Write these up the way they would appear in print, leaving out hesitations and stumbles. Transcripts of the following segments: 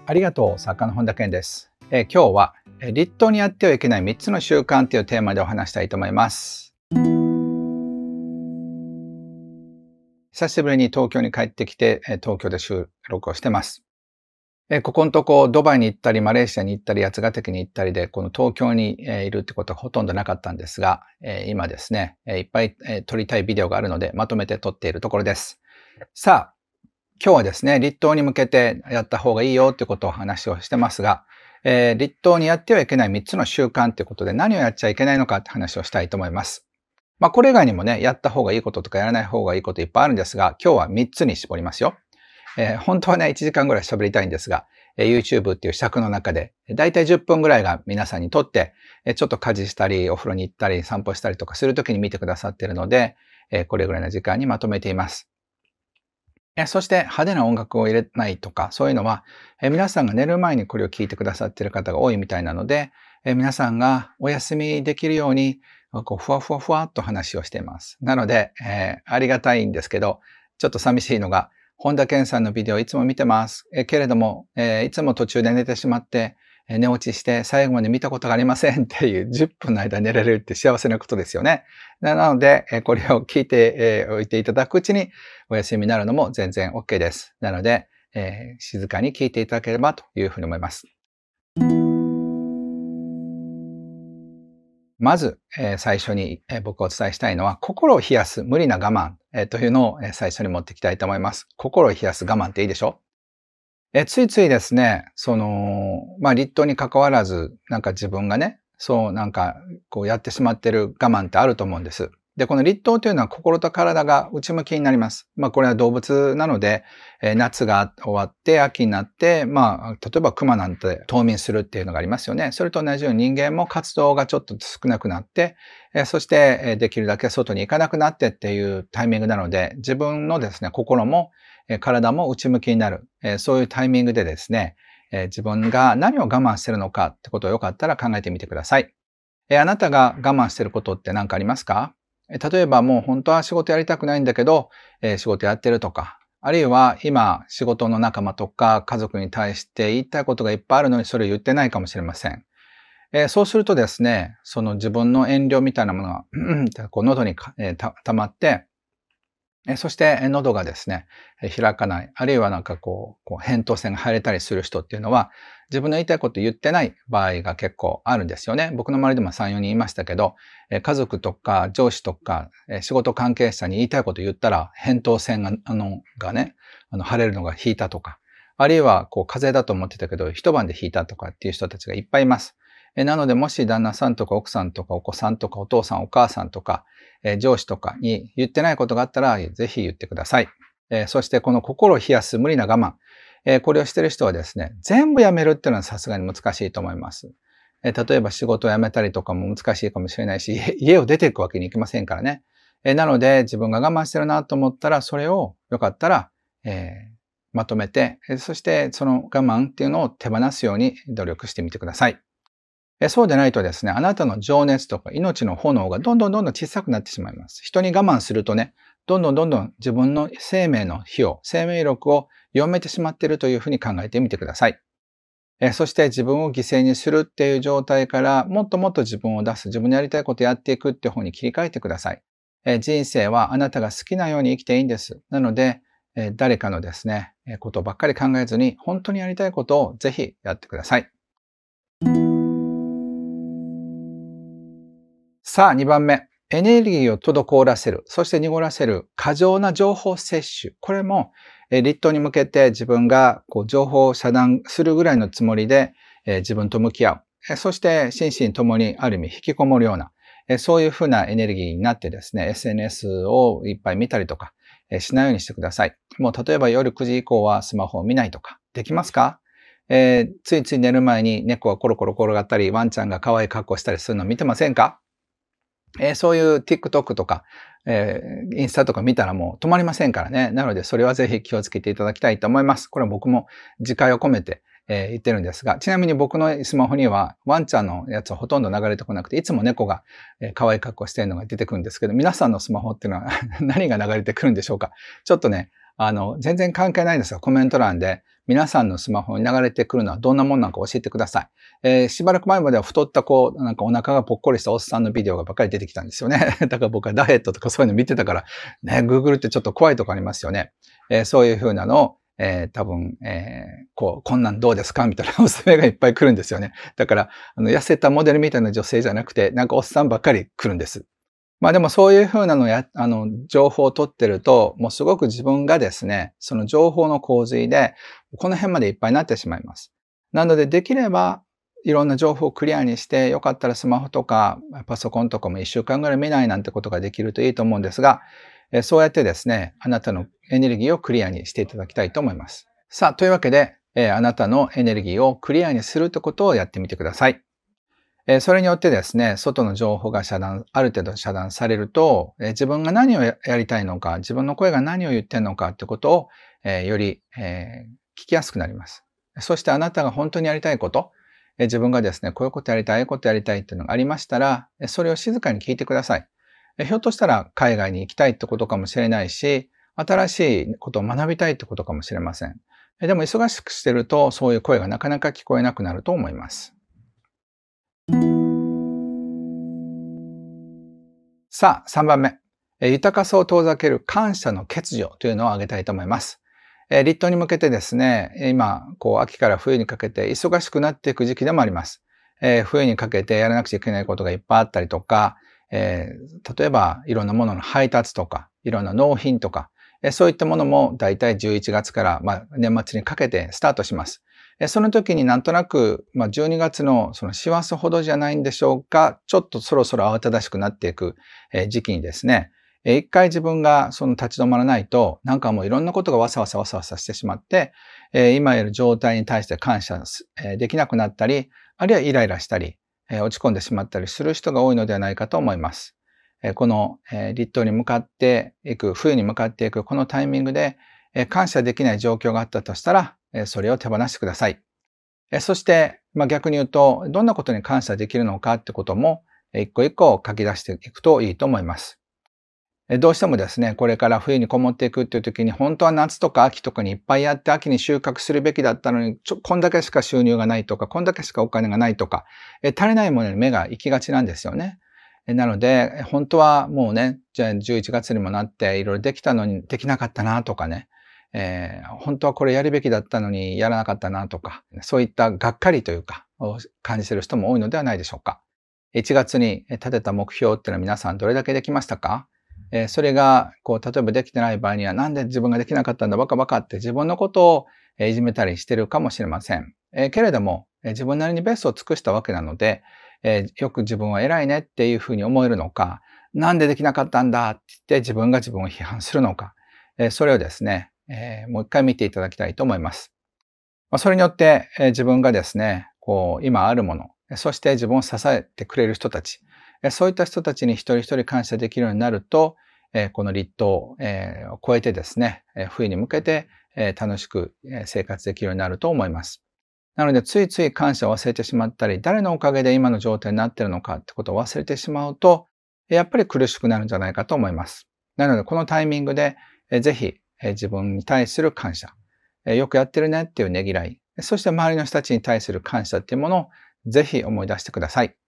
ありがとう、作家の本田健です。今日は立冬にやってはいけない3つの習慣というテーマでお話したいと思います。久しぶりに東京に帰ってきて、東京で収録をしてます。ここのとこドバイに行ったり、マレーシアに行ったり、八ヶ岳に行ったりで、この東京にいるってことはほとんどなかったんですが、今ですね、いっぱい撮りたいビデオがあるので、まとめて撮っているところです。さあ、今日はですね、立冬に向けてやった方がいいよということを話をしてますが、立冬にやってはいけない3つの習慣ということで何をやっちゃいけないのかって話をしたいと思います。これ以外にもね、やった方がいいこととかやらない方がいいこといっぱいあるんですが、今日は3つに絞りますよ。本当はね、1時間ぐらい喋りたいんですが、YouTube っていう尺の中で、だいたい10分ぐらいが皆さんにとって、ちょっと家事したり、お風呂に行ったり、散歩したりとかするときに見てくださっているので、これぐらいの時間にまとめています。そして派手な音楽を入れないとか、そういうのは、皆さんが寝る前にこれを聞いてくださっている方が多いみたいなので、皆さんがお休みできるように、ふわふわふわっと話をしています。なので、ありがたいんですけど、ちょっと寂しいのが、本田健さんのビデオいつも見てます。けれども、いつも途中で寝てしまって、寝落ちして最後まで見たことがありませんっていう10分の間寝れるって幸せなことですよね。なので、これを聞いておいていただくうちにお休みになるのも全然 OK です。なので、静かに聞いていただければというふうに思います。まず、最初に僕がお伝えしたいのは、心を冷やす無理な我慢というのを最初に持っていきたいと思います。心を冷やす我慢っていいでしょ？ついついですね、立冬に関わらず、自分がね、やってしまってる我慢ってあると思うんです。で、この立冬というのは心と体が内向きになります。これは動物なので、夏が終わって秋になって、例えば熊なんて冬眠するっていうのがありますよね。それと同じように人間も活動がちょっと少なくなって、そしてできるだけ外に行かなくなってっていうタイミングなので、自分のですね、心も体も内向きになる、そういうタイミングでですね、自分が何を我慢してるのかってことをよかったら考えてみてください。あなたが我慢してることって何かありますか？例えばもう本当は仕事やりたくないんだけど、仕事やってるとか、あるいは今仕事の仲間とか家族に対して言いたいことがいっぱいあるのにそれを言ってないかもしれません。そうするとですね、その自分の遠慮みたいなものが、喉に溜まって、そして喉がですね、開かない、あるいは扁桃腺が腫れたりする人っていうのは、自分の言いたいこと言ってない場合が結構あるんですよね。僕の周りでも3、4人いましたけど、家族とか上司とか仕事関係者に言いたいこと言ったら、扁桃腺が腫れるのが引いたとか、あるいは風邪だと思ってたけど、一晩で引いたとかっていう人たちがいっぱいいます。なので、もし旦那さんとか奥さんとかお子さんとかお父さんお母さんとか、上司とかに言ってないことがあったら、ぜひ言ってください。そしてこの心を冷やす無理な我慢。これをしている人はですね、全部やめるっていうのはさすがに難しいと思います。例えば仕事を辞めたりとかも難しいかもしれないし、家を出ていくわけにいきませんからね。なので自分が我慢してるなと思ったら、それをよかったら、まとめて、そしてその我慢っていうのを手放すように努力してみてください。そうでないとですね、あなたの情熱とか命の炎がどんどん小さくなってしまいます。人に我慢するとね、どんどん自分の生命の火を、生命力を弱めてしまっているというふうに考えてみてください。そして自分を犠牲にするっていう状態から、もっともっと自分を出す、自分のやりたいことをやっていくっていう方に切り替えてください。人生はあなたが好きなように生きていいんです。なので、誰かのですね、ことばっかり考えずに、本当にやりたいことをぜひやってください。さあ、2番目。エネルギーを滞らせる。そして濁らせる過剰な情報摂取。これも、立冬に向けて自分が情報を遮断するぐらいのつもりで、自分と向き合う。そして心身ともにある意味引きこもるような、そういうふうなエネルギーになってですね、SNS をいっぱい見たりとか、しないようにしてください。もう例えば夜9時以降はスマホを見ないとか、できますか？ついつい寝る前に猫がコロコロ転がったり、ワンちゃんが可愛い格好したりするのを見てませんか？そういう TikTok とか、インスタとか見たらもう止まりませんからね。なのでそれはぜひ気をつけていただきたいと思います。これは僕も自戒を込めて、言ってるんですが、ちなみに僕のスマホにはワンちゃんのやつはほとんど流れてこなくて、いつも猫が可愛い格好してるのが出てくるんですけど、皆さんのスマホっていうのは何が流れてくるんでしょうか？ちょっとね、全然関係ないんですが、コメント欄で皆さんのスマホに流れてくるのはどんなもんなのか教えてください。しばらく前までは太ったなんかお腹がぽっこりしたおっさんのビデオがばっかり出てきたんですよね。だから僕はダイエットとかそういうの見てたから、ね、Google ってちょっと怖いとこありますよね。そういう風なのを、多分、こんなんどうですかみたいなおすすめがいっぱい来るんですよね。だから、痩せたモデルみたいな女性じゃなくて、なんかおっさんばっかり来るんです。でもそういう風なの情報を取ってると、もうすごく自分がですね、その情報の洪水で、この辺までいっぱいになってしまいます。なので、できれば、いろんな情報をクリアにして、よかったらスマホとかパソコンとかも1週間ぐらい見ないなんてことができるといいと思うんですが、そうやってですね、あなたのエネルギーをクリアにしていただきたいと思います。さあ、というわけで、あなたのエネルギーをクリアにするということをやってみてください。それによってですね、外の情報がある程度遮断されると、自分が何をやりたいのか、自分の声が何を言ってんのかってことを、より、聞きやすくなります。そしてあなたが本当にやりたいこと、自分がですね、こういうことやりたい、ああいうことやりたいっていうのがありましたら、それを静かに聞いてください。ひょっとしたら海外に行きたいってことかもしれないし、新しいことを学びたいってことかもしれません。でも忙しくしてると、そういう声がなかなか聞こえなくなると思います。さあ、3番目。豊かさを遠ざける感謝の欠如というのを挙げたいと思います。立冬に向けてですね、今、秋から冬にかけて忙しくなっていく時期でもあります。冬にかけてやらなくちゃいけないことがいっぱいあったりとか、例えばいろんなものの配達とか、いろんな納品とか、そういったものもだいたい11月から、年末にかけてスタートします。その時になんとなく、12月のその師走ほどじゃないんでしょうか、ちょっとそろそろ慌ただしくなっていく時期にですね、一回自分がその立ち止まらないと、なんかもういろんなことがわさわさしてしまって、今いる状態に対して感謝できなくなったり、あるいはイライラしたり、落ち込んでしまったりする人が多いのではないかと思います。この立冬に向かっていく、冬に向かっていくこのタイミングで、感謝できない状況があったとしたら、それを手放してください。そして、逆に言うと、どんなことに感謝できるのかってことも、一個一個書き出していくといいと思います。どうしてもですね、これから冬にこもっていくっていう時に、本当は夏とか秋とかにいっぱいやって秋に収穫するべきだったのに、こんだけしか収入がないとか、こんだけしかお金がないとか、足りないものに目が行きがちなんですよね。なので、本当はもうね、じゃあ11月にもなっていろいろできたのにできなかったなとかね、本当はこれやるべきだったのにやらなかったなとか、そういったがっかりというか、を感じている人も多いのではないでしょうか。1月に立てた目標っていうのは皆さんどれだけできましたか？それが、例えばできてない場合には、なんで自分ができなかったんだ、バカバカって自分のことをいじめたりしてるかもしれません。けれども、自分なりにベストを尽くしたわけなので、よく自分は偉いねっていうふうに思えるのか、なんでできなかったんだって言って自分が自分を批判するのか、それをですね、もう一回見ていただきたいと思います。それによって、自分がですね、今あるもの、そして自分を支えてくれる人たち、そういった人たちに一人一人感謝できるようになると、この立冬を超えてですね、冬に向けて楽しく生活できるようになると思います。なので、ついつい感謝を忘れてしまったり、誰のおかげで今の状態になっているのかってことを忘れてしまうと、やっぱり苦しくなるんじゃないかと思います。なので、このタイミングで、ぜひ自分に対する感謝、よくやってるねっていうねぎらい、そして周りの人たちに対する感謝っていうものをぜひ思い出してください。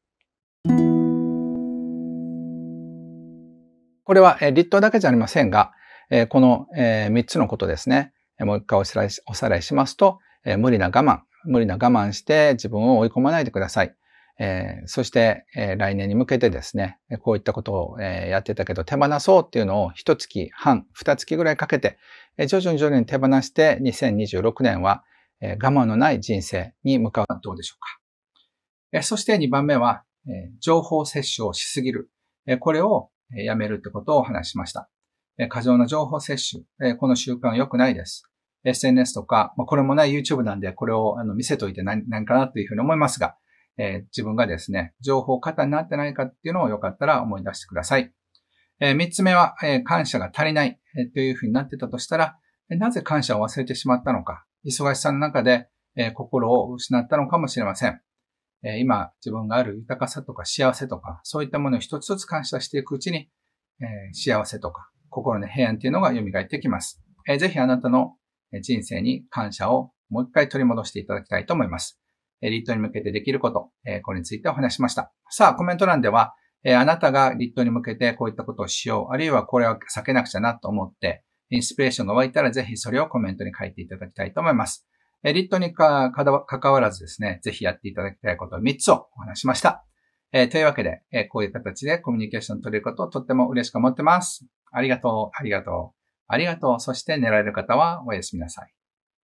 これは立冬だけじゃありませんが、この3つのことですね。もう一回おさらいしますと、無理な我慢して自分を追い込まないでください。そして、来年に向けてですね、こういったことをやってたけど手放そうっていうのを1月半、2月ぐらいかけて、徐々に手放して2026年は、我慢のない人生に向かうのはどうでしょうか。そして2番目は、情報摂取をしすぎる。これをやめるってことをお話ししました。過剰な情報摂取、この習慣は良くないです。SNS とか、これもね、YouTube なんでこれを見せといて何かなというふうに思いますが、自分がですね、情報過多になってないかっていうのをよかったら思い出してください。3つ目は、感謝が足りない、というふうになってたとしたら、なぜ感謝を忘れてしまったのか、忙しさの中で、心を失ったのかもしれません。今、自分がある豊かさとか幸せとか、そういったものを一つずつ感謝していくうちに、幸せとか、心の平安っていうのが蘇ってきます。ぜひあなたの人生に感謝をもう一回取り戻していただきたいと思います。リットに向けてできること、これについてお話しました。さあ、コメント欄では、あなたがリットに向けてこういったことをしよう、あるいはこれは避けなくちゃなと思って、インスピレーションが湧いたらぜひそれをコメントに書いていただきたいと思います。リットに関わらずですね、ぜひやっていただきたいことを3つをお話しました。というわけで、こういう形でコミュニケーションを取れることをとっても嬉しく思ってます。ありがとう、ありがとう、ありがとう。そして寝られる方はおやすみなさい。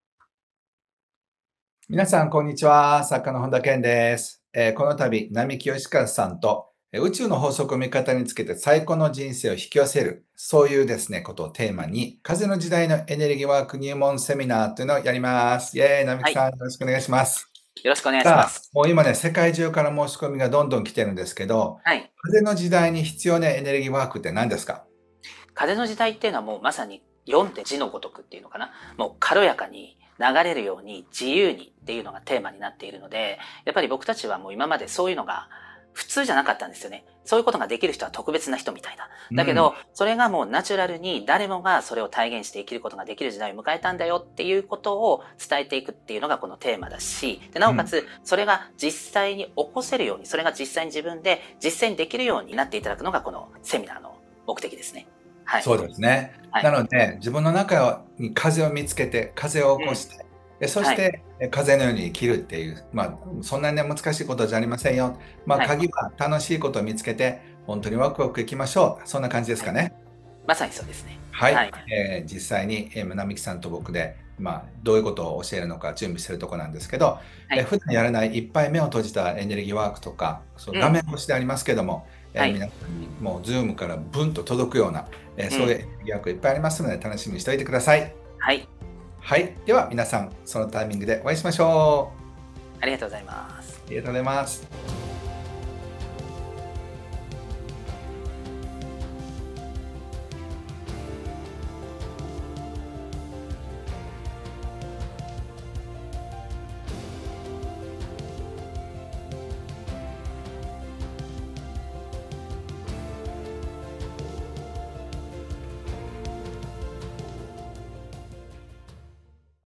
皆さん、こんにちは。作家の本田健です。この度、並木義和さんと宇宙の法則を味方につけて最高の人生を引き寄せる、そういうですね、ことをテーマに、風の時代のエネルギーワーク入門セミナーというのをやります。イェーイ、並木さん、よろしくお願いします。 よろしくお願いします。 もう今ね、世界中から申し込みがどんどん来てるんですけど、風の時代に必要なエネルギーワークって何ですか？ 風の時代っていうのはもうまさに読んで字のごとくっていうのかな。もう軽やかに流れるように自由にっていうのがテーマになっているので、やっぱり僕たちはもう今までそういうのが普通じゃなかったんですよね。そういうことができる人は特別な人みたいな。だけど、それがもうナチュラルに誰もがそれを体現して生きることができる時代を迎えたんだよっていうことを伝えていくっていうのがこのテーマだし、でなおかつそれが実際に起こせるように、それが実際に自分で実践できるようになっていただくのがこのセミナーの目的ですね。 はい、そうですね。なので、自分の中に風を見つけて、風を起こして、そして、風のように生きるっていう、そんなにね、難しいことじゃありませんよ。鍵は楽しいことを見つけて、本当にワクワクいきましょう。そんな感じですかね。 まさにそうですね。 はい。実際に、並木さんと僕で、どういうことを教えるのか準備してるところなんですけど、普段やらないいっぱい目を閉じたエネルギーワークとか、画面越しでありますけども、皆さんにもうズームからブンと届くような、そういうエネルギーワークいっぱいありますので、楽しみにしておいてください。 はい。 はい。では皆さん、そのタイミングでお会いしましょう。ありがとうございます。 ありがとうございます。